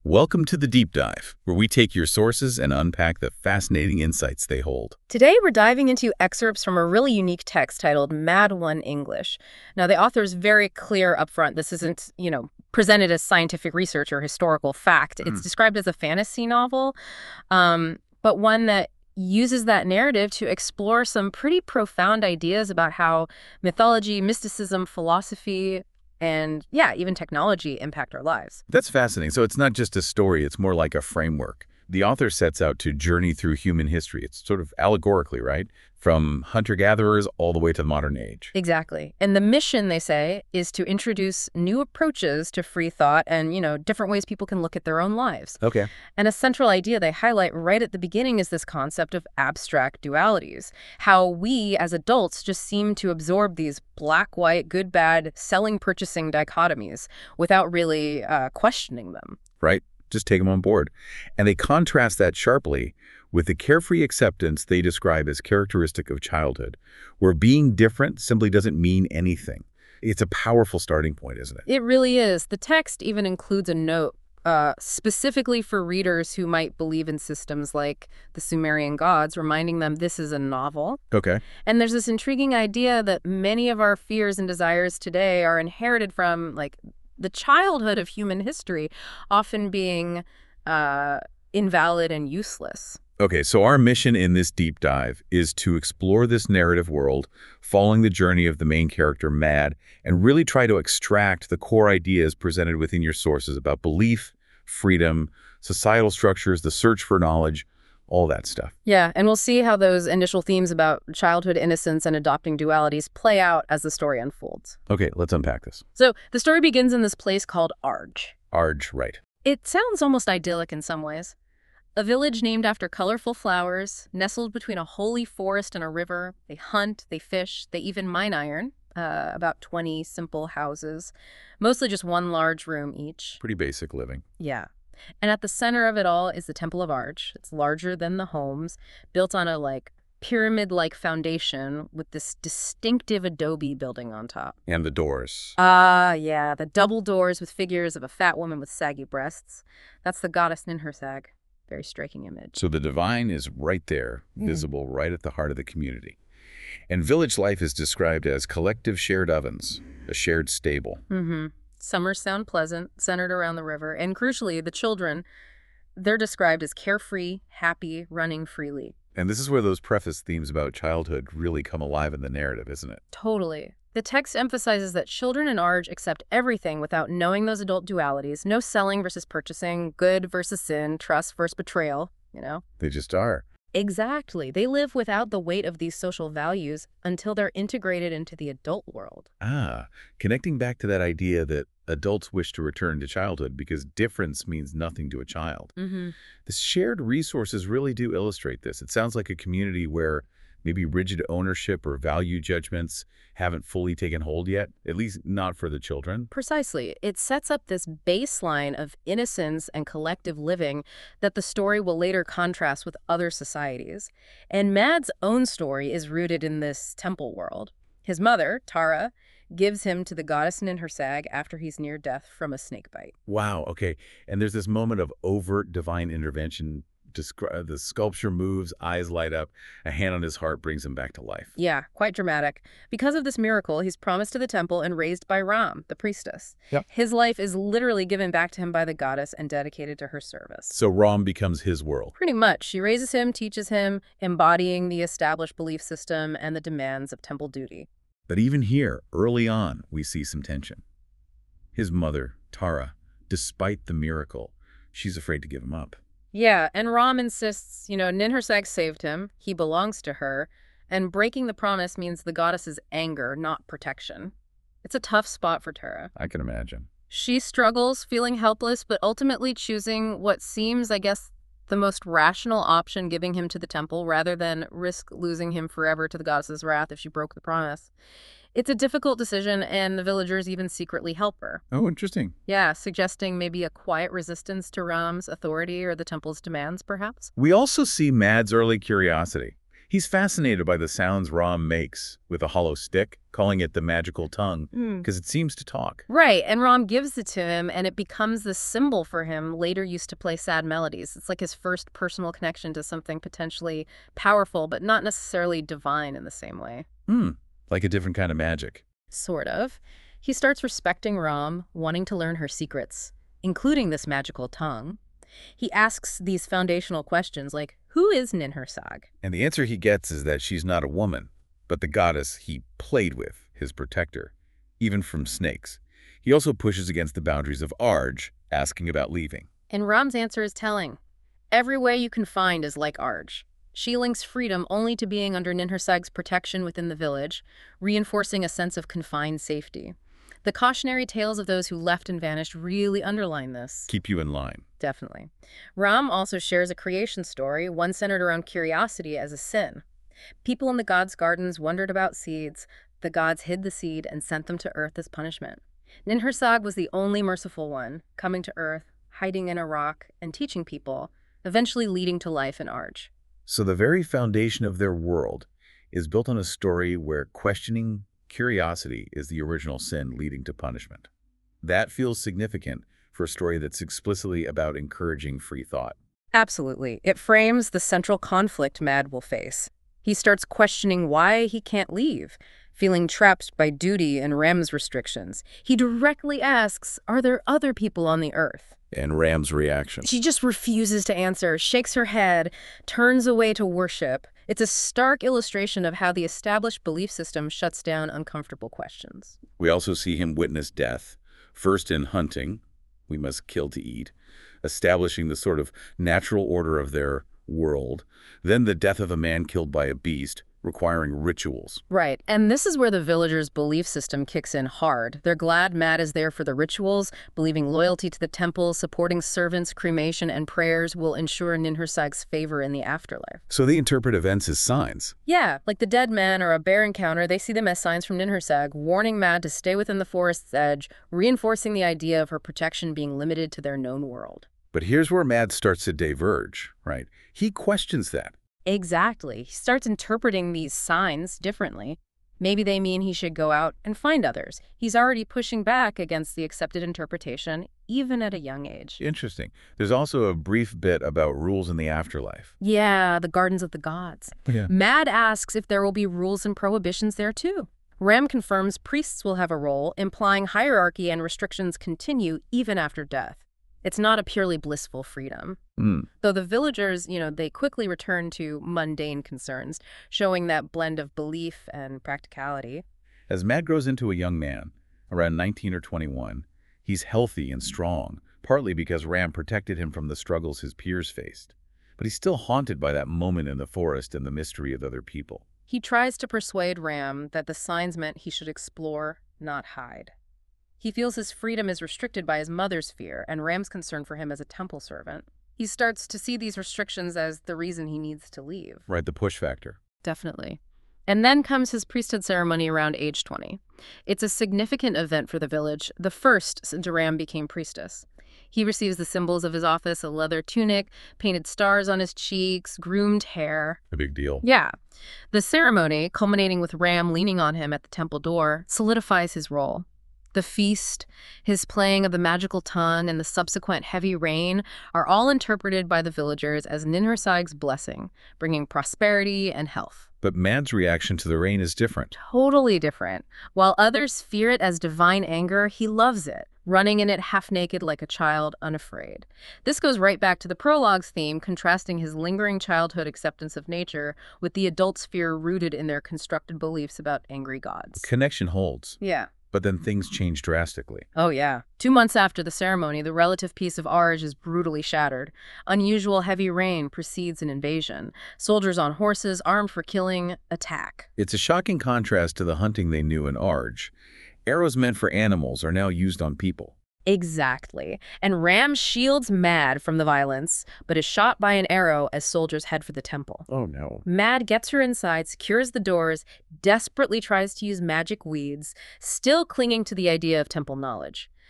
Welcome to the Deep Dive, where we take your sources and unpack the fascinating insights they hold. Today, we're diving into excerpts from a really unique text titled Mad One English. Now, the author is very clear up front. This isn't, presented as scientific research or historical fact. It's described as a fantasy novel, but one that uses that narrative to explore some pretty profound ideas about how mythology, mysticism, philosophy, and even technology impact our lives. That's fascinating. So it's not just a story, it's more like a framework. The author sets out to journey through human history. It's sort of allegorically, right? From hunter-gatherers all the way to the modern age. Exactly. And the mission, they say, is to introduce new approaches to free thought and, different ways people can look at their own lives. Okay. And a central idea they highlight right at the beginning is this concept of abstract dualities, how we as adults just seem to absorb these black-white, good-bad, selling-purchasing dichotomies without really questioning them. Right. Just take them on board. And they contrast that sharply with the carefree acceptance they describe as characteristic of childhood, where being different simply doesn't mean anything. It's a powerful starting point, isn't it? It really is. The text even includes a note specifically for readers who might believe in systems like the Sumerian gods, reminding them this is a novel. Okay. And there's this intriguing idea that many of our fears and desires today are inherited from, the childhood of human history, often being invalid and useless. Okay, so our mission in this deep dive is to explore this narrative world, following the journey of the main character, Mad, and really try to extract the core ideas presented within your sources about belief, freedom, societal structures, the search for knowledge, all that stuff. Yeah, and we'll see how those initial themes about childhood innocence and adopting dualities play out as the story unfolds. Okay, let's unpack this. So the story begins in this place called Arge. Arge, right. It sounds almost idyllic in some ways. A village named after colorful flowers, nestled between a holy forest and a river. They hunt, they fish, they even mine iron. About 20 simple houses, mostly just one large room each. Pretty basic living. Yeah. And at the center of it all is the Temple of Arge. It's larger than the homes, built on a pyramid-like foundation with this distinctive adobe building on top. And the doors. Yeah, the double doors with figures of a fat woman with saggy breasts. That's the goddess Ninhursag. Very striking image. So the divine is right there, visible right at the heart of the community. And village life is described as collective shared ovens, a shared stable. Summers sound pleasant, centered around the river. And crucially, the children, they're described as carefree, happy, running freely. And this is where those preface themes about childhood really come alive in the narrative, isn't it? Totally. The text emphasizes that children in Arge accept everything without knowing those adult dualities. No selling versus purchasing, good versus sin, trust versus betrayal, They just are. Exactly. They live without the weight of these social values until they're integrated into the adult world. Connecting back to that idea that adults wish to return to childhood because difference means nothing to a child. The shared resources really do illustrate this. It sounds like a community where maybe rigid ownership or value judgments haven't fully taken hold yet, at least not for the children. Precisely. It sets up this baseline of innocence and collective living that the story will later contrast with other societies. And Mad's own story is rooted in this temple world. His mother, Tara, gives him to the goddess Ninhursag after he's near death from a snake bite. Wow, okay. And there's this moment of overt divine intervention. The sculpture moves, eyes light up, a hand on his heart brings him back to life. Yeah, quite dramatic. Because of this miracle, he's promised to the temple and raised by Ram, the priestess. Yep. His life is literally given back to him by the goddess and dedicated to her service. So Ram becomes his world. Pretty much. She raises him, teaches him, embodying the established belief system and the demands of temple duty. But even here, early on, we see some tension. His mother, Tara, despite the miracle, she's afraid to give him up. Yeah, and Ram insists, Ninhursag saved him, he belongs to her, and breaking the promise means the goddess's anger, not protection. It's a tough spot for Tara. I can imagine. She struggles, feeling helpless, but ultimately choosing what seems, the most rational option, giving him to the temple, rather than risk losing him forever to the goddess's wrath if she broke the promise. It's a difficult decision, and the villagers even secretly help her. Oh, interesting. Yeah, suggesting maybe a quiet resistance to Ram's authority or the temple's demands, perhaps. We also see Mad's early curiosity. He's fascinated by the sounds Ram makes with a hollow stick, calling it the magical tongue, because it seems to talk. Right, and Ram gives it to him, and it becomes the symbol for him, later used to play sad melodies. It's like his first personal connection to something potentially powerful, but not necessarily divine in the same way. Like a different kind of magic. Sort of. He starts respecting Ram, wanting to learn her secrets, including this magical tongue. He asks these foundational questions like, who is Ninhursag? And the answer he gets is that she's not a woman, but the goddess he played with, his protector, even from snakes. He also pushes against the boundaries of Arj, asking about leaving. And Ram's answer is telling. Every way you can find is like Arj. She links freedom only to being under Ninhursag's protection within the village, reinforcing a sense of confined safety. The cautionary tales of those who left and vanished really underline this. Keep you in line. Definitely. Ram also shares a creation story, one centered around curiosity as a sin. People in the gods' gardens wondered about seeds. The gods hid the seed and sent them to Earth as punishment. Ninhursag was the only merciful one, coming to Earth, hiding in a rock, and teaching people, eventually leading to life in Arj. So the very foundation of their world is built on a story where questioning curiosity is the original sin leading to punishment. That feels significant for a story that's explicitly about encouraging free thought. Absolutely. It frames the central conflict Mad will face. He starts questioning why he can't leave, feeling trapped by duty and Ram's restrictions. He directly asks, are there other people on the Earth? And Ram's reaction. She just refuses to answer, shakes her head, turns away to worship. It's a stark illustration of how the established belief system shuts down uncomfortable questions. We also see him witness death, first in hunting, we must kill to eat, establishing the sort of natural order of their world, then the death of a man killed by a beast, requiring rituals. Right, and this is where the villagers' belief system kicks in hard. They're glad Mad is there for the rituals, believing loyalty to the temple, supporting servants, cremation, and prayers will ensure Ninhursag's favor in the afterlife. So they interpret events as signs. Yeah, like the dead man or a bear encounter, they see them as signs from Ninhursag, warning Mad to stay within the forest's edge, reinforcing the idea of her protection being limited to their known world. But here's where Mad starts to diverge, right? He questions that. Exactly. He starts interpreting these signs differently. Maybe they mean he should go out and find others. He's already pushing back against the accepted interpretation, even at a young age. Interesting. There's also a brief bit about rules in the afterlife. Yeah, the Gardens of the Gods. Yeah. Mad asks if there will be rules and prohibitions there too. Ram confirms priests will have a role, implying hierarchy and restrictions continue even after death. It's not a purely blissful freedom. Though the villagers, they quickly return to mundane concerns, showing that blend of belief and practicality. As Mad grows into a young man, around 19 or 21, he's healthy and strong, partly because Ram protected him from the struggles his peers faced. But he's still haunted by that moment in the forest and the mystery of other people. He tries to persuade Ram that the signs meant he should explore, not hide. He feels his freedom is restricted by his mother's fear and Ram's concern for him as a temple servant. He starts to see these restrictions as the reason he needs to leave. Right, the push factor. Definitely. And then comes his priesthood ceremony around age 20. It's a significant event for the village, the first since Ram became priestess. He receives the symbols of his office, a leather tunic, painted stars on his cheeks, groomed hair. A big deal. Yeah. The ceremony, culminating with Ram leaning on him at the temple door, solidifies his role. The feast, his playing of the magical tongue, and the subsequent heavy rain are all interpreted by the villagers as Ninhursag's blessing, bringing prosperity and health. But Mad's reaction to the rain is different. Totally different. While others fear it as divine anger, he loves it, running in it half-naked like a child, unafraid. This goes right back to the prologue's theme, contrasting his lingering childhood acceptance of nature with the adult's fear rooted in their constructed beliefs about angry gods. Connection holds. Yeah. But then things change drastically. Oh, yeah. 2 months after the ceremony, the relative peace of Arj is brutally shattered. Unusual heavy rain precedes an invasion. Soldiers on horses, armed for killing, attack. It's a shocking contrast to the hunting they knew in Arj. Arrows meant for animals are now used on people. Exactly. And Ram shields Mad from the violence, but is shot by an arrow as soldiers head for the temple. Oh, no. Mad gets her inside, secures the doors, desperately tries to use magic weeds, still clinging to the idea of temple knowledge.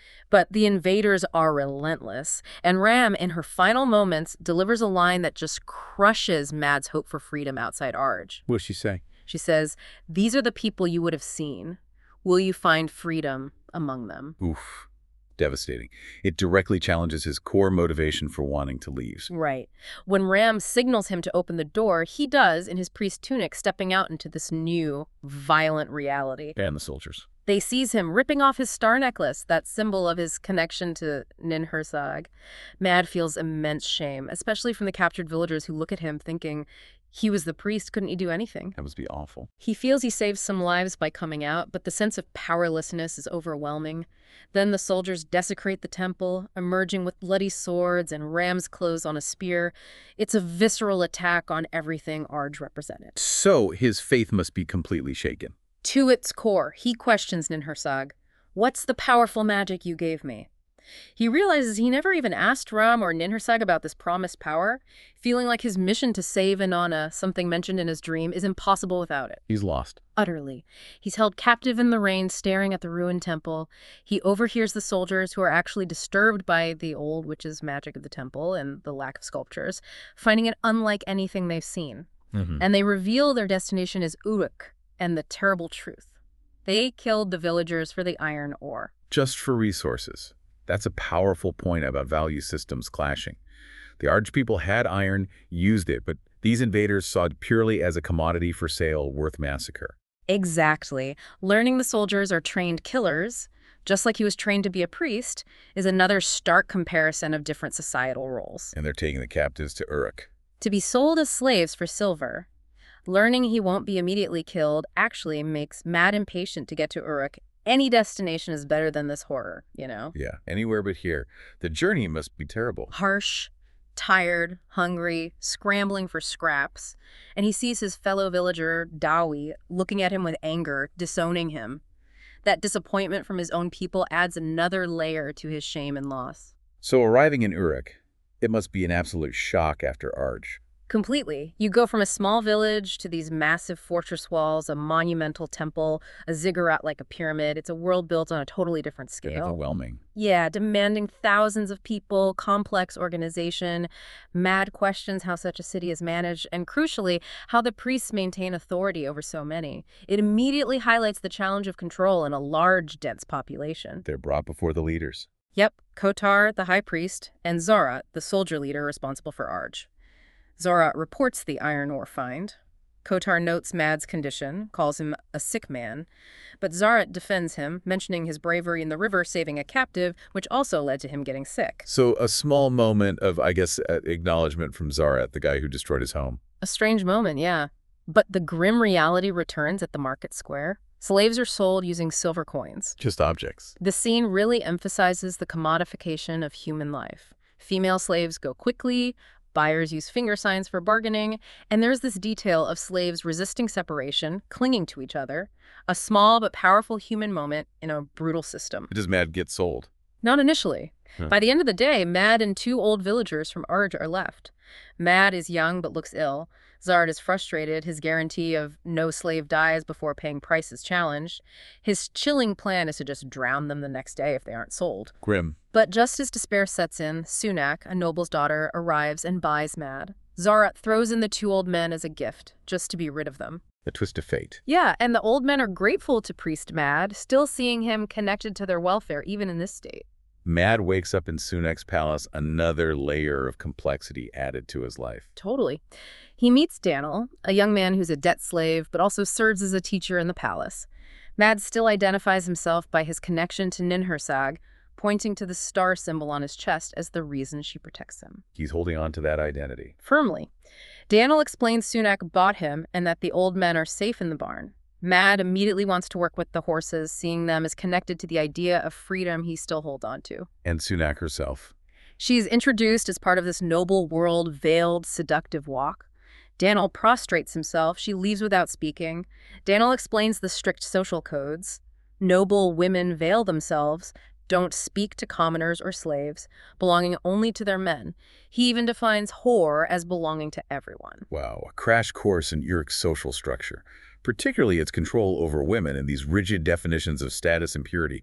But the invaders are relentless, and Ram, in her final moments, delivers a line that just crushes Mad's hope for freedom outside Arj. What'll she say? She says, "These are the people you would have seen. Will you find freedom among them?" Oof. Devastating. It directly challenges his core motivation for wanting to leave. Right. When Ram signals him to open the door, he does in his priest tunic, stepping out into this new, violent reality. And the soldiers. They seize him, ripping off his star necklace, that symbol of his connection to Ninhursag. Mad feels immense shame, especially from the captured villagers who look at him thinking, he was the priest, couldn't he do anything? That must be awful. He feels he saved some lives by coming out, but the sense of powerlessness is overwhelming. Then the soldiers desecrate the temple, emerging with bloody swords and ram's clothes on a spear. It's a visceral attack on everything Arj represented. So his faith must be completely shaken. To its core, he questions Ninhursag. "What's the powerful magic you gave me?" He realizes he never even asked Ram or Ninhursag about this promised power, feeling like his mission to save Inanna, something mentioned in his dream, is impossible without it. He's lost. Utterly. He's held captive in the rain, staring at the ruined temple. He overhears the soldiers, who are actually disturbed by the old witch's magic of the temple and the lack of sculptures, finding it unlike anything they've seen. And they reveal their destination is Uruk and the terrible truth. They killed the villagers for the iron ore. Just for resources. That's a powerful point about value systems clashing. The Arj people had iron, used it, but these invaders saw it purely as a commodity for sale worth massacre. Exactly. Learning the soldiers are trained killers, just like he was trained to be a priest, is another stark comparison of different societal roles. And they're taking the captives to Uruk. To be sold as slaves for silver, learning he won't be immediately killed actually makes Mad impatient to get to Uruk. Any destination is better than this horror, you know? Yeah, anywhere but here. The journey must be terrible. Harsh, tired, hungry, scrambling for scraps. And he sees his fellow villager, Dawi, looking at him with anger, disowning him. That disappointment from his own people adds another layer to his shame and loss. So arriving in Uruk, it must be an absolute shock after Arj. Completely. You go from a small village to these massive fortress walls, a monumental temple, a ziggurat like a pyramid. It's a world built on a totally different scale. Overwhelming. Yeah, demanding thousands of people, complex organization, Mad questions how such a city is managed, and crucially, how the priests maintain authority over so many. It immediately highlights the challenge of control in a large, dense population. They're brought before the leaders. Yep, Kotar, the high priest, and Zorat, the soldier leader responsible for Arj. Zorat reports the iron ore find. Kotar notes Mad's condition, calls him a sick man, but Zorat defends him, mentioning his bravery in the river saving a captive, which also led to him getting sick. So a small moment of, I guess, acknowledgement from Zorat, the guy who destroyed his home. A strange moment, yeah. But the grim reality returns at the market square. Slaves are sold using silver coins. Just objects. The scene really emphasizes the commodification of human life. Female slaves go quickly, buyers use finger signs for bargaining, and there's this detail of slaves resisting separation, clinging to each other, a small but powerful human moment in a brutal system. Does Mad get sold? Not initially. By the end of the day, Mad and two old villagers from Arj are left. Mad is young but looks ill. Zard is frustrated. His guarantee of no slave dies before paying price is challenged. His chilling plan is to just drown them the next day if they aren't sold. Grim. But just as despair sets in, Sunak, a noble's daughter, arrives and buys Mad. Zorat throws in the two old men as a gift, just to be rid of them. A twist of fate. Yeah, and the old men are grateful to Priest Mad, still seeing him connected to their welfare even in this state. Mad wakes up in Sunak's palace, another layer of complexity added to his life. Totally. He meets Dan'l, a young man who's a debt slave, but also serves as a teacher in the palace. Mad still identifies himself by his connection to Ninhursag, pointing to the star symbol on his chest as the reason she protects him. He's holding on to that identity. Firmly. Dan'l explains Sunak bought him and that the old men are safe in the barn. Mad immediately wants to work with the horses, seeing them as connected to the idea of freedom he still holds on to. And Sunak herself. She's introduced as part of this noble world, veiled, seductive walk. Dan'l prostrates himself. She leaves without speaking. Dan'l explains the strict social codes. Noble women veil themselves, don't speak to commoners or slaves, belonging only to their men. He even defines whore as belonging to everyone. Wow, a crash course in Uruk's social structure, particularly its control over women and these rigid definitions of status and purity.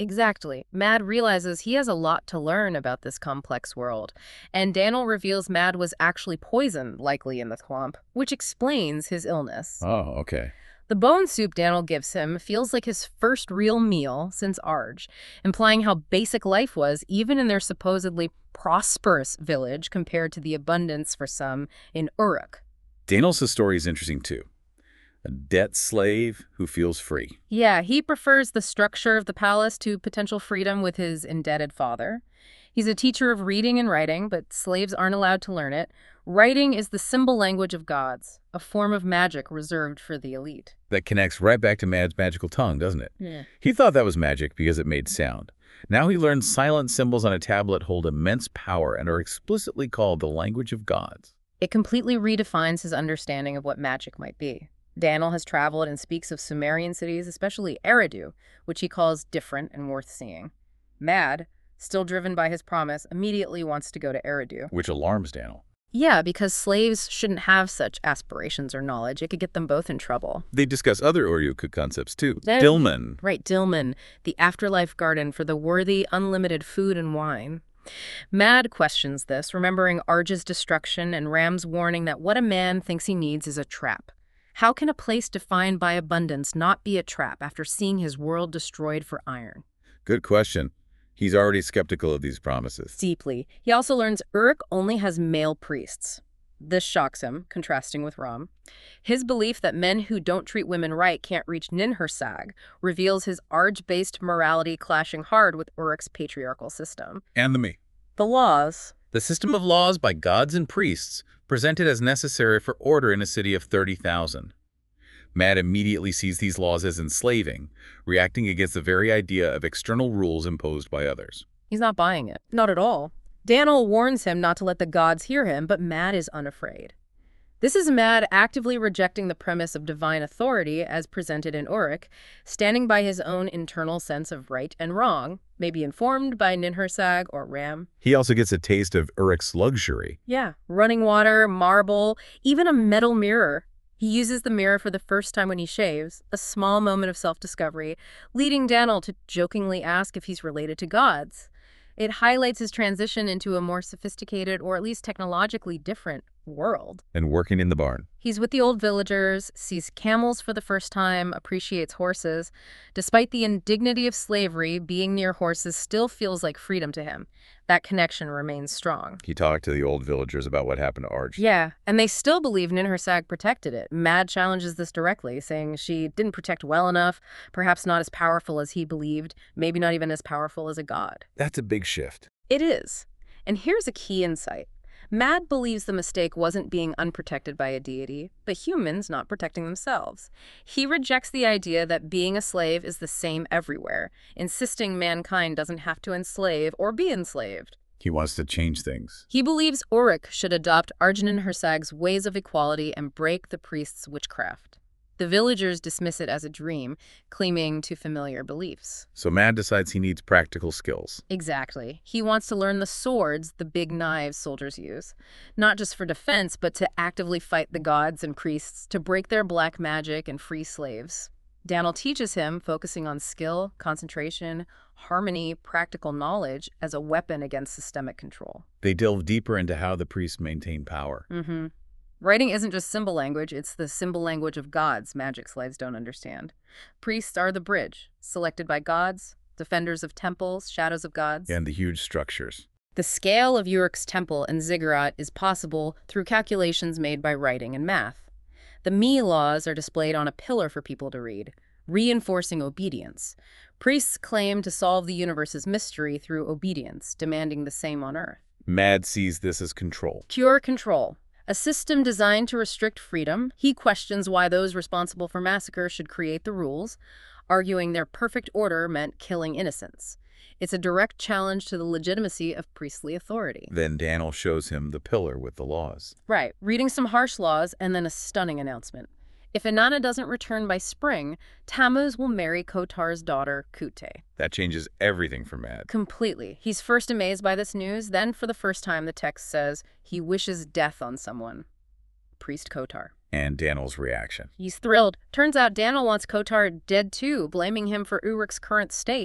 Exactly. Mad realizes he has a lot to learn about this complex world, and Daniel reveals Mad was actually poisoned, likely in the swamp, which explains his illness. Oh, okay. The bone soup Daniel gives him feels like his first real meal since Arj, implying how basic life was even in their supposedly prosperous village compared to the abundance for some in Uruk. Daniel's story is interesting too. A debt slave who feels free. Yeah, he prefers the structure of the palace to potential freedom with his indebted father. He's a teacher of reading and writing, but slaves aren't allowed to learn it. Writing is the symbol language of gods, a form of magic reserved for the elite. That connects right back to Mad's magical tongue, doesn't it? Yeah. He thought that was magic because it made sound. Now he learns silent symbols on a tablet hold immense power and are explicitly called the language of gods. It completely redefines his understanding of what magic might be. Daniel has traveled and speaks of Sumerian cities, especially Eridu, which he calls different and worth seeing. Mad, still driven by his promise, immediately wants to go to Eridu. Which alarms Daniel. Yeah, because slaves shouldn't have such aspirations or knowledge. It could get them both in trouble. They discuss other Uruk concepts too. Then- Dilmun. Right, Dilmun, the afterlife garden for the worthy, unlimited food and wine. Mad questions this, remembering Arj's destruction and Ram's warning that what a man thinks he needs is a trap. How can a place defined by abundance not be a trap after seeing his world destroyed for iron? Good question. He's already skeptical of these promises. Deeply. He also learns Uruk only has male priests. This shocks him, contrasting with Ram. His belief that men who don't treat women right can't reach Ninhursag reveals his Arj-based morality clashing hard with Uruk's patriarchal system. And the me. The laws. The system of laws by gods and priests presented as necessary for order in a city of 30,000. Mad immediately sees these laws as enslaving, reacting against the very idea of external rules imposed by others. He's not buying it. Not at all. Daniel warns him not to let the gods hear him, but Mad is unafraid. This is Mad actively rejecting the premise of divine authority as presented in Uruk, standing by his own internal sense of right and wrong, maybe informed by Ninhursag or Ram. He also gets a taste of Uruk's luxury. Yeah, running water, marble, even a metal mirror. He uses the mirror for the first time when he shaves, a small moment of self-discovery, leading Daniel to jokingly ask if he's related to gods. It highlights his transition into a more sophisticated, or at least technologically different, world. And working in the barn. He's with the old villagers, sees camels for the first time, appreciates horses. Despite the indignity of slavery, being near horses still feels like freedom to him. That connection remains strong. He talked to the old villagers about what happened to Arj. Yeah, and they still believe Ninhursag protected it. Mad challenges this directly, saying she didn't protect well enough, perhaps not as powerful as he believed, maybe not even as powerful as a god. That's a big shift. It is. And here's a key insight. Mad believes the mistake wasn't being unprotected by a deity, but humans not protecting themselves. He rejects the idea that being a slave is the same everywhere, insisting mankind doesn't have to enslave or be enslaved. He wants to change things. He believes Uruk should adopt Ninhursag's ways of equality and break the priest's witchcraft. The villagers dismiss it as a dream, claiming to familiar beliefs. So Mad decides he needs practical skills. Exactly. He wants to learn the swords, the big knives soldiers use, not just for defense, but to actively fight the gods and priests, to break their black magic and free slaves. Daniel teaches him, focusing on skill, concentration, harmony, practical knowledge as a weapon against systemic control. They delve deeper into how the priests maintain power. Writing isn't just symbol language, it's the symbol language of gods magic slaves don't understand. Priests are the bridge, selected by gods, defenders of temples, shadows of gods. And the huge structures. The scale of Uruk's temple and ziggurat is possible through calculations made by writing and math. The Mi laws are displayed on a pillar for people to read, reinforcing obedience. Priests claim to solve the universe's mystery through obedience, demanding the same on Earth. Mad sees this as control. Pure control. A system designed to restrict freedom. He questions why those responsible for massacre should create the rules, arguing their perfect order meant killing innocents. It's a direct challenge to the legitimacy of priestly authority. Then Daniel shows him the pillar with the laws. Right, reading some harsh laws and then a stunning announcement. If Inanna doesn't return by spring, Tammuz will marry Kotar's daughter, Kute. That changes everything for Mad. Completely. He's first amazed by this news, then for the first time the text says he wishes death on someone. Priest Kotar. And Daniel's reaction. He's thrilled. Turns out Daniel wants Kotar dead too, blaming him for Uruk's current state.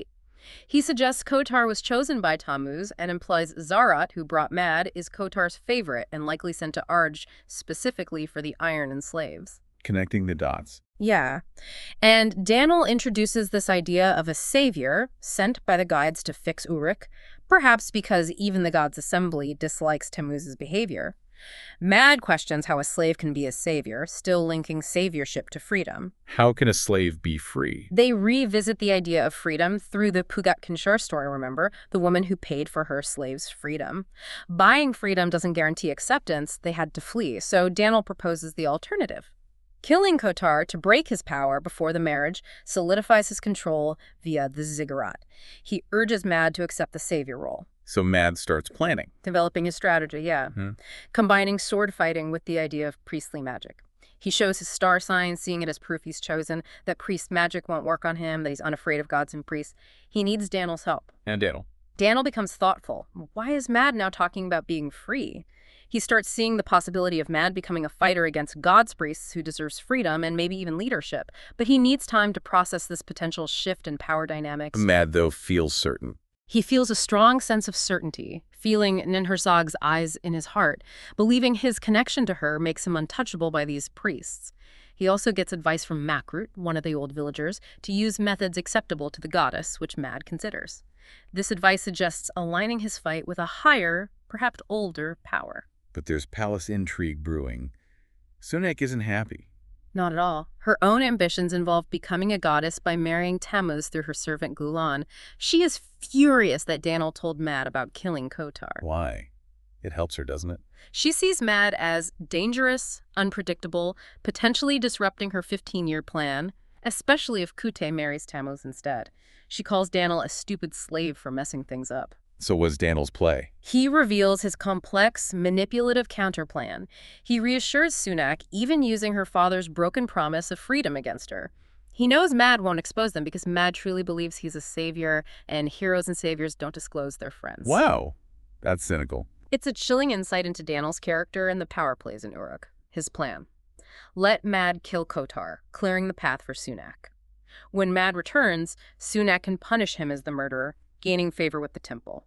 He suggests Kotar was chosen by Tammuz and implies Zarat, who brought Mad, is Kotar's favorite and likely sent to Arj specifically for the iron and slaves. Connecting the dots. Yeah. And Dan'l introduces this idea of a savior sent by the gods to fix Uruk, perhaps because even the gods' assembly dislikes Tammuz's behavior. Mad questions how a slave can be a savior, still linking saviorship to freedom. How can a slave be free? They revisit the idea of freedom through the Pugat Kinshur story, remember? The woman who paid for her slave's freedom. Buying freedom doesn't guarantee acceptance. They had to flee. So Dan'l proposes the alternative. Killing Kotar to break his power before the marriage solidifies his control via the ziggurat. He urges Mad to accept the savior role. So Mad starts planning. Developing his strategy, yeah. Combining sword fighting with the idea of priestly magic. He shows his star sign, seeing it as proof he's chosen, that priest magic won't work on him, that he's unafraid of gods and priests. He needs Dan'l's help. And Dan'l. Dan'l becomes thoughtful. Why is Mad now talking about being free? He starts seeing the possibility of Mad becoming a fighter against God's priests who deserves freedom and maybe even leadership. But he needs time to process this potential shift in power dynamics. Mad, though, feels certain. He feels a strong sense of certainty, feeling Ninhursag's eyes in his heart, believing his connection to her makes him untouchable by these priests. He also gets advice from Makrut, one of the old villagers, to use methods acceptable to the goddess, which Mad considers. This advice suggests aligning his fight with a higher, perhaps older, power. But there's palace intrigue brewing. Sunak isn't happy. Not at all. Her own ambitions involve becoming a goddess by marrying Tammuz through her servant Gulan. She is furious that Dan'l told Mad about killing Kotar. Why? It helps her, doesn't it? She sees Mad as dangerous, unpredictable, potentially disrupting her 15-year plan, especially if Kute marries Tammuz instead. She calls Dan'l a stupid slave for messing things up. So what's Dan'l's play? He reveals his complex, manipulative counterplan. He reassures Sunak, even using her father's broken promise of freedom against her. He knows Mad won't expose them because Mad truly believes he's a savior, and heroes and saviors don't disclose their friends. Wow. That's cynical. It's a chilling insight into Dan'l's character and the power plays in Uruk. His plan. Let Mad kill Kotar, clearing the path for Sunak. When Mad returns, Sunak can punish him as the murderer, gaining favor with the temple.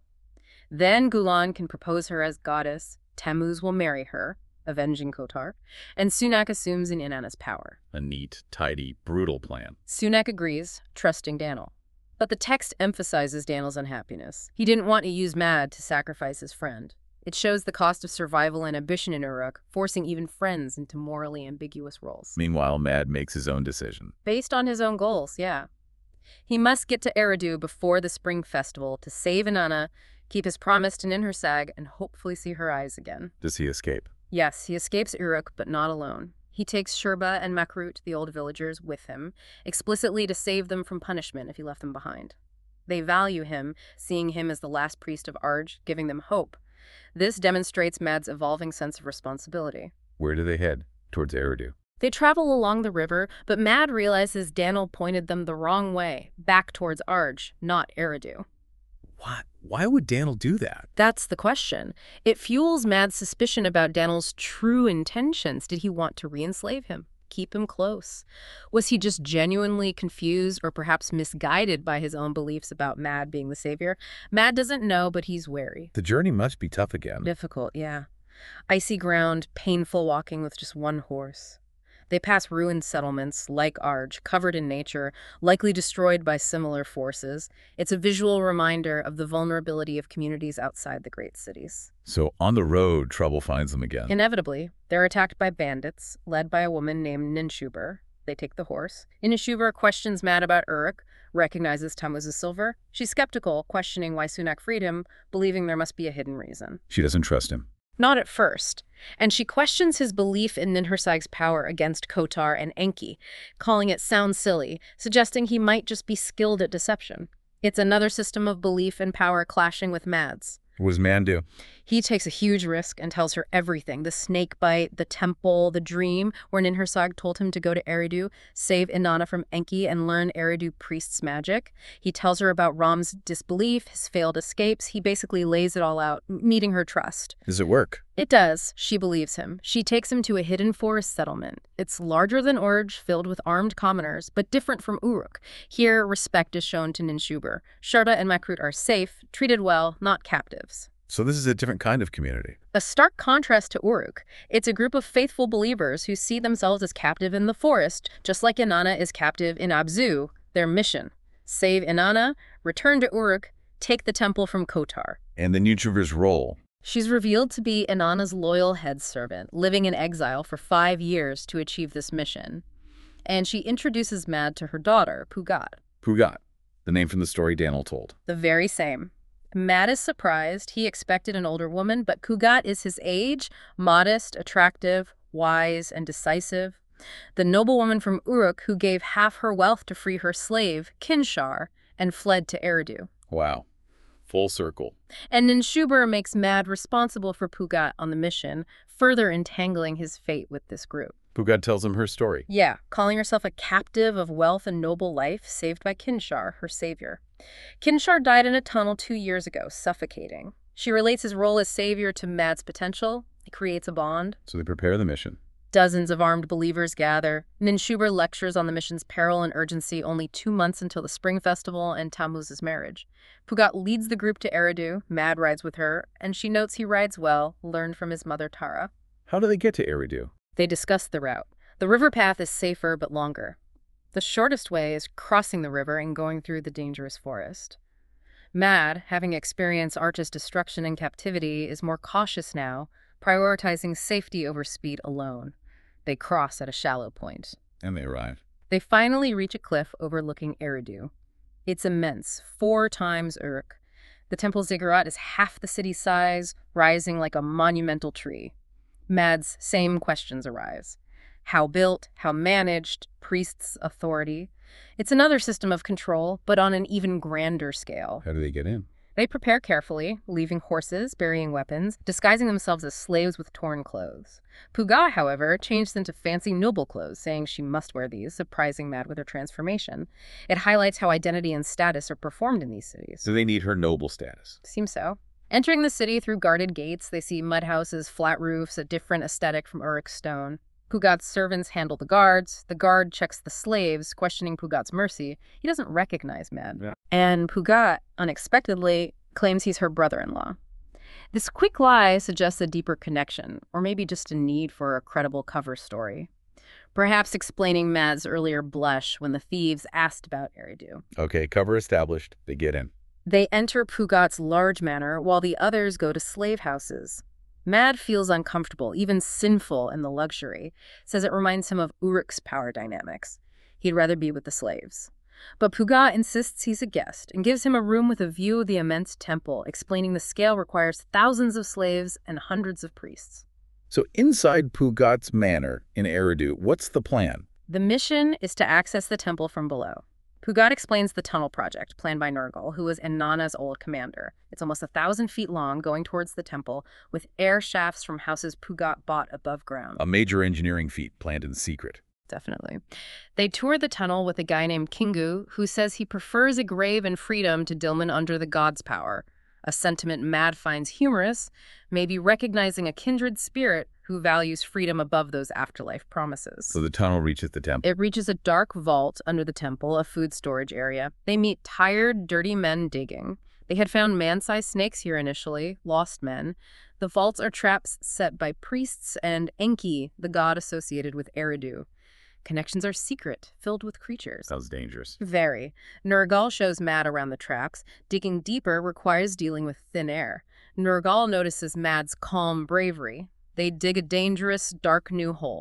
Then Gulan can propose her as goddess, Tammuz will marry her, avenging Kotar, and Sunak assumes in Inanna's power. A neat, tidy, brutal plan. Sunak agrees, trusting Dan'l. But the text emphasizes Dan'l's unhappiness. He didn't want to use Mad to sacrifice his friend. It shows the cost of survival and ambition in Uruk, forcing even friends into morally ambiguous roles. Meanwhile, Mad makes his own decision. Based on his own goals, yeah. He must get to Eridu before the spring festival to save Inanna, keep his promise to Ninhursag, and hopefully see her eyes again. Does he escape? Yes, he escapes Uruk, but not alone. He takes Shurba and Makrut, the old villagers, with him, explicitly to save them from punishment if he left them behind. They value him, seeing him as the last priest of Arj, giving them hope. This demonstrates Mad's evolving sense of responsibility. Where do they head? Towards Eridu. They travel along the river, but Mad realizes Dan'l pointed them the wrong way, back towards Arj, not Eridu. What? Why would Dan'l do that? That's the question. It fuels Mad's suspicion about Dan'l's true intentions. Did he want to re-enslave him? Keep him close? Was he just genuinely confused or perhaps misguided by his own beliefs about Mad being the savior? Mad doesn't know, but he's wary. The journey must be tough again. Difficult, yeah. Icy ground, painful walking with just one horse. They pass ruined settlements, like Arj, covered in nature, likely destroyed by similar forces. It's a visual reminder of the vulnerability of communities outside the great cities. So on the road, trouble finds them again. Inevitably, they're attacked by bandits, led by a woman named Ninshuber. They take the horse. Ninshuber questions Mad about Uruk, recognizes Tammuz's silver. She's skeptical, questioning why Sunak freed him, believing there must be a hidden reason. She doesn't trust him. Not at first. And she questions his belief in Ninhursag's power against Kotar and Enki, calling it sound silly, suggesting he might just be skilled at deception. It's another system of belief and power clashing with Mad's. What does Mad do? He takes a huge risk and tells her everything. The snake bite, the temple, the dream, where Ninhursag told him to go to Eridu, save Inanna from Enki, and learn Eridu priest's magic. He tells her about Ram's disbelief, his failed escapes. He basically lays it all out, meeting her trust. Does it work? It does. She believes him. She takes him to a hidden forest settlement. It's larger than Urj, filled with armed commoners, but different from Uruk. Here, respect is shown to Ninshubur. Sharda and Makrut are safe, treated well, not captives. So this is a different kind of community. A stark contrast to Uruk. It's a group of faithful believers who see themselves as captive in the forest, just like Inanna is captive in Abzu. Their mission: save Inanna, return to Uruk, take the temple from Kotar. And the Ninchuber's role? She's revealed to be Inanna's loyal head servant, living in exile for 5 years to achieve this mission. And she introduces Mad to her daughter, Pugat. Pugat, the name from the story Daniel told. The very same. Mad is surprised. He expected an older woman, but Pugat is his age, modest, attractive, wise, and decisive. The noblewoman from Uruk who gave half her wealth to free her slave, Kinshar, and fled to Eridu. Wow. Full circle. And Ninshubur makes Mad responsible for Pugat on the mission, further entangling his fate with this group. Pugat tells him her story. Yeah, calling herself a captive of wealth and noble life, saved by Kinshar, her savior. Kinshar died in a tunnel 2 years ago, suffocating. She relates his role as savior to Mad's potential. It creates a bond. So they prepare the mission. Dozens of armed believers gather. Ninshubur lectures on the mission's peril and urgency only 2 months until the Spring Festival and Tammuz's marriage. Pugat leads the group to Eridu. Mad rides with her, and she notes he rides well, learned from his mother Tara. How do they get to Eridu? They discuss the route. The river path is safer but longer. The shortest way is crossing the river and going through the dangerous forest. Mad, having experienced Arch's destruction and captivity, is more cautious now, prioritizing safety over speed alone. They cross at a shallow point. And they arrive. They finally reach a cliff overlooking Eridu. It's immense, 4 times Uruk. The temple ziggurat is half the city's size, rising like a monumental tree. Mad's same questions arise. How built, how managed, priests' authority. It's another system of control, but on an even grander scale. How do they get in? They prepare carefully, leaving horses, burying weapons, disguising themselves as slaves with torn clothes. Pugat, however, changed into fancy noble clothes, saying she must wear these, surprising Mad with her transformation. It highlights how identity and status are performed in these cities. So they need her noble status. Seems so. Entering the city through guarded gates, they see mud houses, flat roofs, a different aesthetic from Uruk's stone. Pugat's servants handle the guards. The guard checks the slaves, questioning Pugat's mercy. He doesn't recognize Mad. Yeah. And Pugat, unexpectedly, claims he's her brother-in-law. This quick lie suggests a deeper connection, or maybe just a need for a credible cover story. Perhaps explaining Mad's earlier blush when the thieves asked about Eridu. Okay, cover established. They get in. They enter Pugat's large manor while the others go to slave houses. Mad feels uncomfortable, even sinful in the luxury, says it reminds him of Uruk's power dynamics. He'd rather be with the slaves. But Pugat insists he's a guest and gives him a room with a view of the immense temple, explaining the scale requires thousands of slaves and hundreds of priests. So inside Pugat's manor in Eridu, what's the plan? The mission is to access the temple from below. Pugat explains the tunnel project planned by Nergal, who was Inanna's old commander. It's almost 1,000 feet long, going towards the temple, with air shafts from houses Pugat bought above ground. A major engineering feat planned in secret. Definitely. They tour the tunnel with a guy named Kingu, who says he prefers a grave and freedom to Dilmun under the god's power, a sentiment Mad finds humorous, maybe recognizing a kindred spirit who values freedom above those afterlife promises. So the tunnel reaches the temple. It reaches a dark vault under the temple, a food storage area. They meet tired, dirty men digging. They had found man-sized snakes here initially, lost men. The vaults are traps set by priests and Enki, the god associated with Eridu. Connections are secret, filled with creatures. Sounds dangerous. Very. Nergal shows Mad around the traps. Digging deeper requires dealing with thin air. Nergal notices Mad's calm bravery. They dig a dangerous, dark new hole.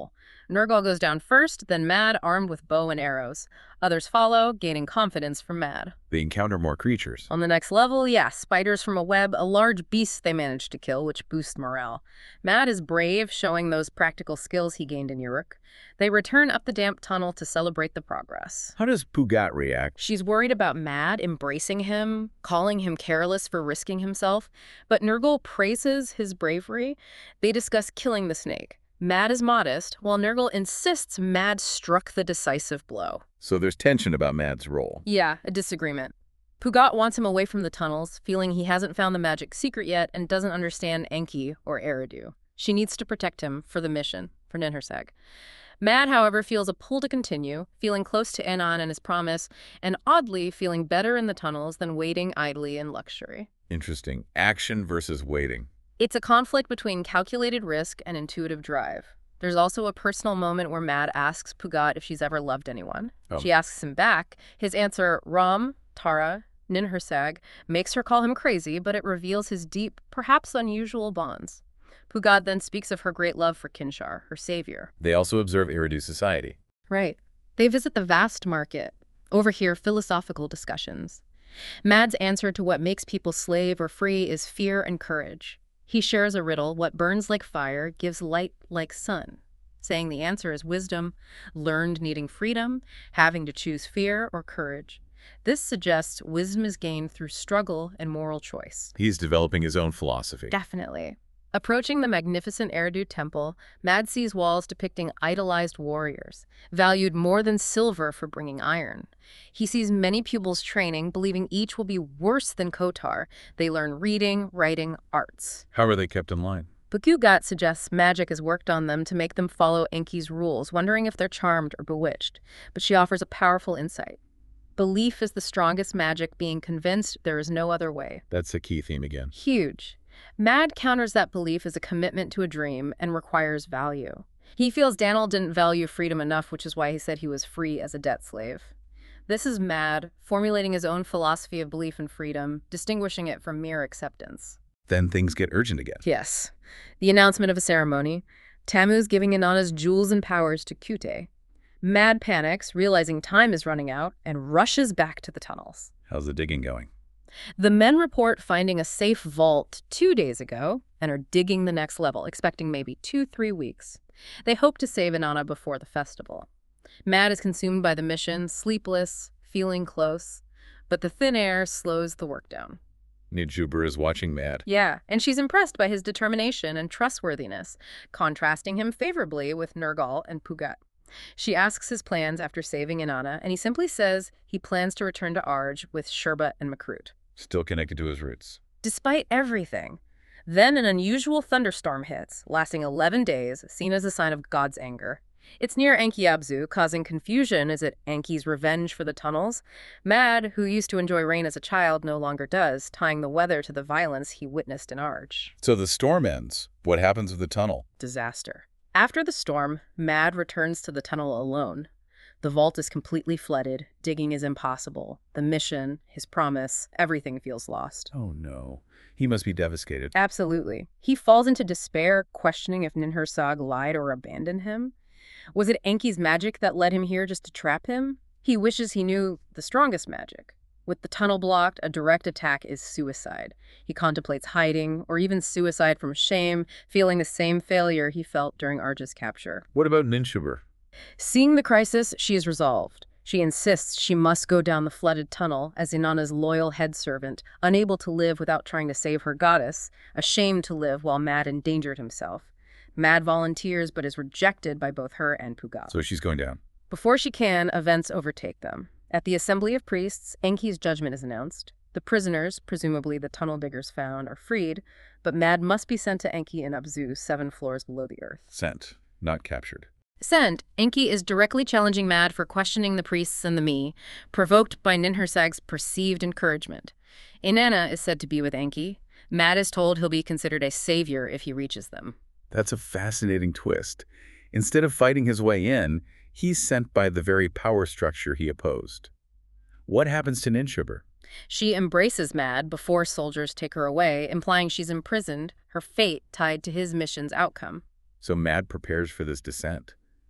Nergal goes down first, then Mad armed with bow and arrows. Others follow, gaining confidence from Mad. They encounter more creatures. On the next level, yeah, spiders from a web, a large beast they manage to kill, which boosts morale. Mad is brave, showing those practical skills he gained in Uruk. They return up the damp tunnel to celebrate the progress. How does Pugat react? She's worried about Mad embracing him, calling him careless for risking himself, but Nergal praises his bravery. They discuss killing the snake. Mad is modest, while Nergal insists Mad struck the decisive blow. So there's tension about Mad's role. Yeah, a disagreement. Pugat wants him away from the tunnels, feeling he hasn't found the magic secret yet and doesn't understand Enki or Eridu. She needs to protect him for the mission, for Ninhursag. Mad, however, feels a pull to continue, feeling close to Enon and his promise, and oddly feeling better in the tunnels than waiting idly in luxury. Interesting. Action versus waiting. It's a conflict between calculated risk and intuitive drive. There's also a personal moment where Mad asks Pugat if she's ever loved anyone. Oh. She asks him back. His answer, Ram, Tara, Ninhursag, makes her call him crazy, but it reveals his deep, perhaps unusual bonds. Pugat then speaks of her great love for Kinshar, her savior. They also observe Eridu society. Right. They visit the vast market, overhear philosophical discussions. Mad's answer to what makes people slave or free is fear and courage. He shares a riddle: what burns like fire gives light like sun, saying the answer is wisdom, learned needing freedom, having to choose fear or courage. This suggests wisdom is gained through struggle and moral choice. He's developing his own philosophy. Definitely. Approaching the magnificent Eridu temple, Mad sees walls depicting idolized warriors, valued more than silver for bringing iron. He sees many pupils training, believing each will be worse than Kotar. They learn reading, writing, arts. How are they kept in line? Pugat suggests magic is worked on them to make them follow Enki's rules, wondering if they're charmed or bewitched. But she offers a powerful insight. Belief is the strongest magic, being convinced there is no other way. That's a key theme again. Huge. Mad counters that belief as a commitment to a dream and requires value. He feels Dan'l didn't value freedom enough, which is why he said he was free as a debt slave. This is Mad, formulating his own philosophy of belief and freedom, distinguishing it from mere acceptance. Then things get urgent again. Yes. The announcement of a ceremony. Tammuz giving Inanna's jewels and powers to Kute. Mad panics, realizing time is running out, and rushes back to the tunnels. How's the digging going? The men report finding a safe vault 2 days ago and are digging the next level, expecting maybe 2-3 weeks. They hope to save Inanna before the festival. Mad is consumed by the mission, sleepless, feeling close, but the thin air slows the work down. Ninjubur is watching Mad. Yeah, and she's impressed by his determination and trustworthiness, contrasting him favorably with Nergal and Pugat. She asks his plans after saving Inanna, and he simply says he plans to return to Arj with Sherbet and Makrut. Still connected to his roots. Despite everything. Then an unusual thunderstorm hits, lasting 11 days, seen as a sign of God's anger. It's near Enki Abzu, causing confusion. Is it Enki's revenge for the tunnels? Mad, who used to enjoy rain as a child, no longer does, tying the weather to the violence he witnessed in Arj. So the storm ends. What happens with the tunnel? Disaster. After the storm, Mad returns to the tunnel alone. The vault is completely flooded. Digging is impossible. The mission, his promise, everything feels lost. Oh no. He must be devastated. Absolutely. He falls into despair, questioning if Ninhursag lied or abandoned him. Was it Enki's magic that led him here just to trap him? He wishes he knew the strongest magic. With the tunnel blocked, a direct attack is suicide. He contemplates hiding, or even suicide from shame, feeling the same failure he felt during Arj's capture. What about Ninjubur? Seeing the crisis, she is resolved. She insists she must go down the flooded tunnel as Inanna's loyal head servant, unable to live without trying to save her goddess, ashamed to live while Mad endangered himself. Mad volunteers but is rejected by both her and Pugat. So she's going down. Before she can, events overtake them. At the Assembly of Priests, Enki's judgment is announced. The prisoners, presumably the tunnel diggers found, are freed, but Mad must be sent to Enki in Abzu, 7 floors below the earth. Sent, not captured. Sent, Enki is directly challenging Mad for questioning the priests and the me, provoked by Ninhursag's perceived encouragement. Inanna is said to be with Enki. Mad is told he'll be considered a savior if he reaches them. That's a fascinating twist. Instead of fighting his way in, he's sent by the very power structure he opposed. What happens to Ninjubur? She embraces Mad before soldiers take her away, implying she's imprisoned, her fate tied to his mission's outcome. So Mad prepares for this descent.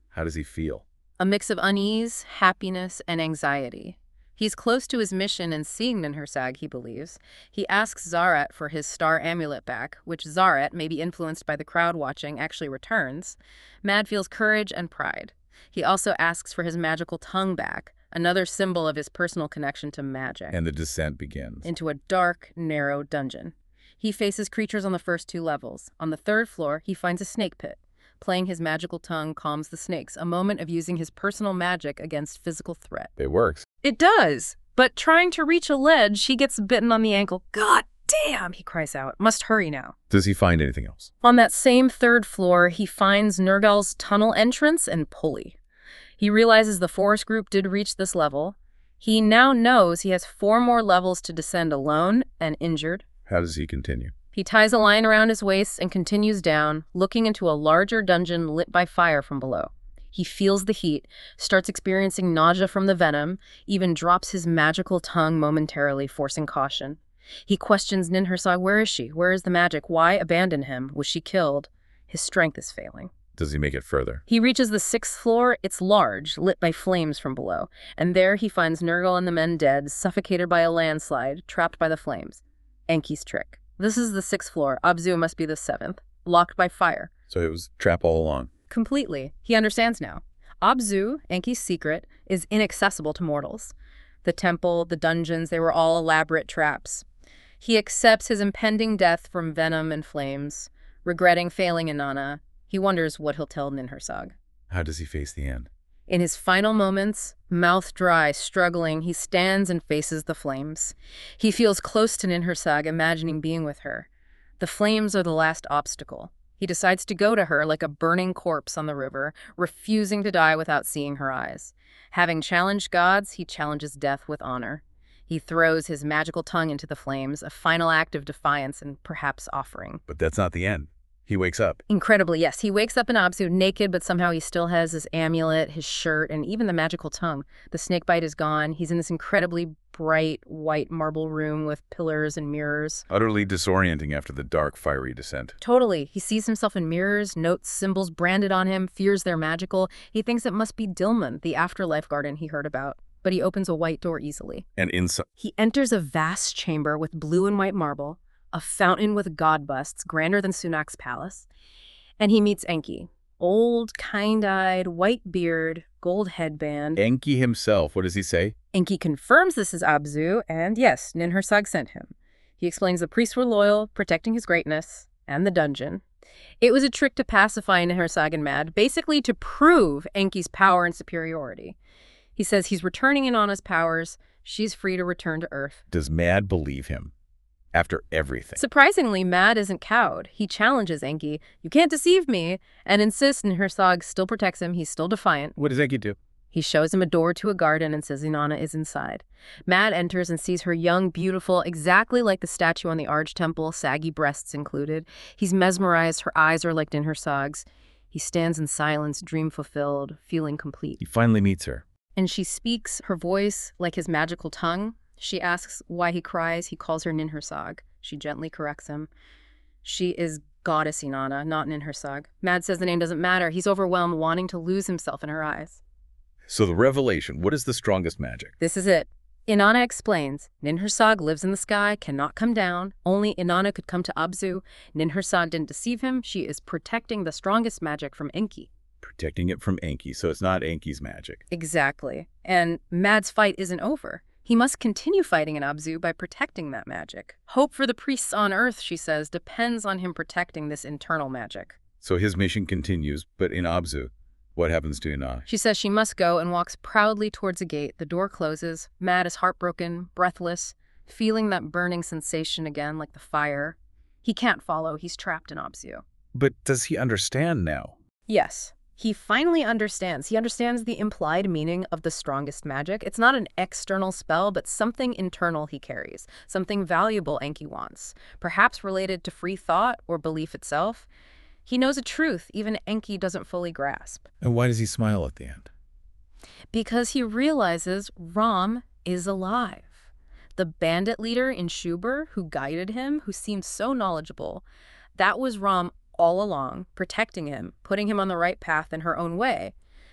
How does he feel? A mix of unease, happiness, and anxiety. He's close to his mission and seeing Ninhursag, he believes. He asks Zaret for his star amulet back, which Zaret, maybe influenced by the crowd watching, actually returns. Mad feels courage and pride. He also asks for his magical tongue back, another symbol of his personal connection to magic. And the descent begins. Into a dark, narrow dungeon. He faces creatures on the first 2 levels. On the 3rd floor, he finds a snake pit. Playing his magical tongue calms the snakes, a moment of using his personal magic against physical threat. It works. It does, but trying to reach a ledge, he gets bitten on the ankle. God damn, he cries out. Must hurry now. Does he find anything else? On that same 3rd floor, he finds Nergal's tunnel entrance and pulley. He realizes the forest group did reach this level. He now knows he has 4 more levels to descend alone and injured. How does he continue? He ties a line around his waist and continues down, looking into a larger dungeon lit by fire from below. He feels the heat, starts experiencing nausea from the venom, even drops his magical tongue momentarily, forcing caution. He questions Ninhursag, where is she? Where is the magic? Why abandon him? Was she killed? His strength is failing. Does he make it further? He reaches the 6th floor. It's large, lit by flames from below. And there he finds Nergal and the men dead, suffocated by a landslide, trapped by the flames. Enki's trick. This is the 6th floor. Abzu must be the 7th, locked by fire. So it was a trap all along. Completely. He understands now. Abzu, Enki's secret, is inaccessible to mortals. The temple, the dungeons, they were all elaborate traps. He accepts his impending death from venom and flames. Regretting failing Inanna, he wonders what he'll tell Ninhursag. How does he face the end? In his final moments, mouth dry, struggling, he stands and faces the flames. He feels close to Ninhursag, imagining being with her. The flames are the last obstacle. He decides to go to her like a burning corpse on the river, refusing to die without seeing her eyes. Having challenged gods, he challenges death with honor. He throws his magical tongue into the flames, a final act of defiance and perhaps offering. But that's not the end. He wakes up. Incredibly, yes. He wakes up in Abzu, naked, but somehow he still has his amulet, his shirt, and even the magical tongue. The snake bite is gone. He's in this incredibly bright, white marble room with pillars and mirrors. Utterly disorienting after the dark, fiery descent. Totally. He sees himself in mirrors, notes symbols branded on him, fears they're magical. He thinks it must be Dilmun, the afterlife garden he heard about. But he opens a white door easily. And inside, He enters a vast chamber with blue and white marble, a fountain with god busts grander than Sunak's palace, and he meets Enki. Old, kind-eyed, white beard, gold headband. Enki himself, what does he say? Enki confirms this is Abzu, and yes, Ninhursag sent him. He explains the priests were loyal, protecting his greatness, and the dungeon. It was a trick to pacify Ninhursag and Mad, basically to prove Enki's power and superiority. He says he's returning Inanna's powers. She's free to return to Earth. Does Mad believe him? After everything. Surprisingly, Mad isn't cowed. He challenges Enki, "You can't deceive me," and insists Ninhursag still protects him. He's still defiant. What does Enki do? He shows him a door to a garden and says Inanna is inside. Mad enters and sees her young, beautiful, exactly like the statue on the Arge Temple, saggy breasts included. He's mesmerized. Her eyes are like Ninhursag's. He stands in silence, dream-fulfilled, feeling complete. He finally meets her. And she speaks, her voice like his magical tongue. She asks why he cries. He calls her Ninhursag. She gently corrects him. She is Goddess Inanna, not Ninhursag. Mad says the name doesn't matter. He's overwhelmed, wanting to lose himself in her eyes. So the revelation, what is the strongest magic? This is it. Inanna explains, Ninhursag lives in the sky, cannot come down. Only Inanna could come to Abzu. Ninhursag didn't deceive him. She is protecting the strongest magic from Enki. Protecting it from Enki, so it's not Enki's magic. Exactly. And Mad's fight isn't over. He must continue fighting in Abzu by protecting that magic. Hope for the priests on Earth, she says, depends on him protecting this internal magic. So his mission continues, but in Abzu, what happens to Inanna? She says she must go and walks proudly towards a gate. The door closes. Mad is heartbroken, breathless, feeling that burning sensation again like the fire. He can't follow. He's trapped in Abzu. But does he understand now? Yes. He finally understands. He understands the implied meaning of the strongest magic. It's not an external spell, but something internal he carries, something valuable Enki wants, perhaps related to free thought or belief itself. He knows a truth even Enki doesn't fully grasp. And why does he smile at the end? Because he realizes Ram is alive. The bandit leader in Shubur who guided him, who seemed so knowledgeable, that was Ram all along, protecting him, putting him on the right path in her own way.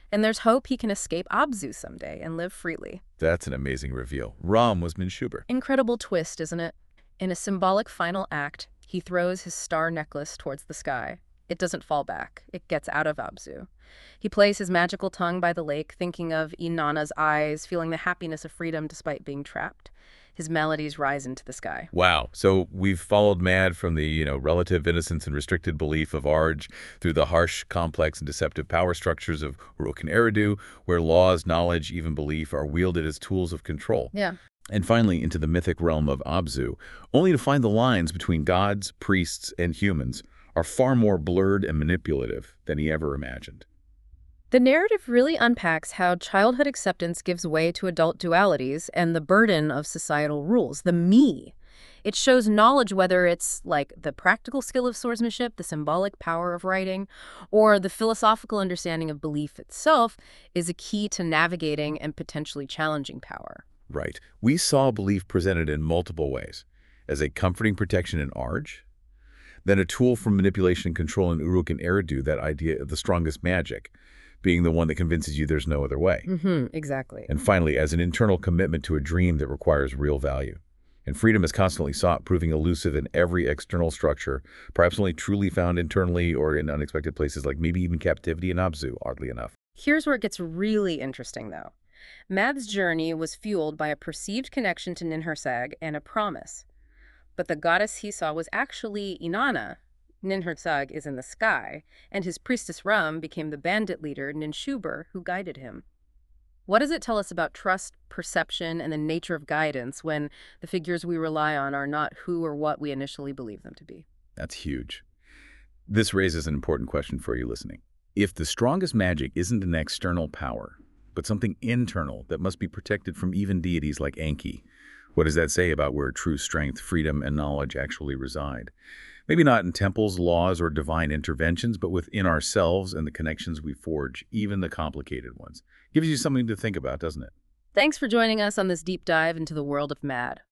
And there's hope he can escape Abzu someday and live freely. That's an amazing reveal. Ram was Minshuber. Incredible twist, isn't it? In a symbolic final act, he throws his star necklace towards the sky. It doesn't fall back. It gets out of Abzu. He plays his magical tongue by the lake, thinking of Inanna's eyes, feeling the happiness of freedom despite being trapped. His melodies rise into the sky. Wow. So we've followed Mad from the, relative innocence and restricted belief of Arj through the harsh, complex, and deceptive power structures of Uruk and Eridu, where laws, knowledge, even belief are wielded as tools of control. Yeah. And finally into the mythic realm of Abzu, only to find the lines between gods, priests, and humans are far more blurred and manipulative than he ever imagined. The narrative really unpacks how childhood acceptance gives way to adult dualities and the burden of societal rules, the me. It shows knowledge, whether it's like the practical skill of swordsmanship, the symbolic power of writing, or the philosophical understanding of belief itself, is a key to navigating and potentially challenging power. Right. We saw belief presented in multiple ways. As a comforting protection in Arj, then a tool for manipulation and control in Uruk and Eridu, that idea of the strongest magic, being the one that convinces you there's no other way. Exactly. And finally, as an internal commitment to a dream that requires real value. And freedom is constantly sought, proving elusive in every external structure, perhaps only truly found internally or in unexpected places like maybe even captivity in Abzu, oddly enough. Here's where it gets really interesting, though. Mad's journey was fueled by a perceived connection to Ninhursag and a promise. But the goddess he saw was actually Inanna. Ninhursag is in the sky, and his priestess Rum became the bandit leader Ninshuber, who guided him. What does it tell us about trust, perception, and the nature of guidance when the figures we rely on are not who or what we initially believe them to be? That's huge. This raises an important question for you listening. If the strongest magic isn't an external power, but something internal that must be protected from even deities like Enki, what does that say about where true strength, freedom, and knowledge actually reside? Maybe not in temples, laws, or divine interventions, but within ourselves and the connections we forge, even the complicated ones. Gives you something to think about, doesn't it? Thanks for joining us on this deep dive into the world of Mad.